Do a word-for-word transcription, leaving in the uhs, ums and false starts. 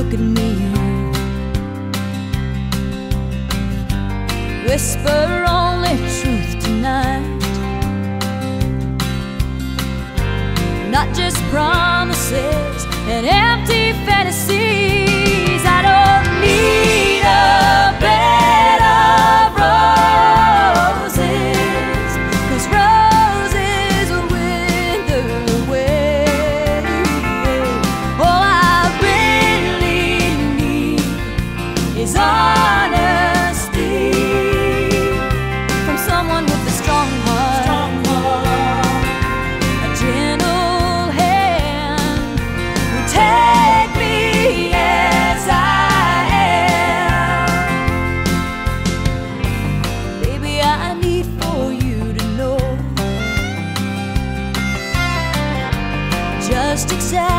look at me. Whisper only truth tonight, not just promises and empty fantasies. I don't need a bed of roses, 'cause roses will wither away. All I really need is honesty from someone with a strong heart, strong heart. A gentle hand who take me as I am. Baby, I need for you to know just exactly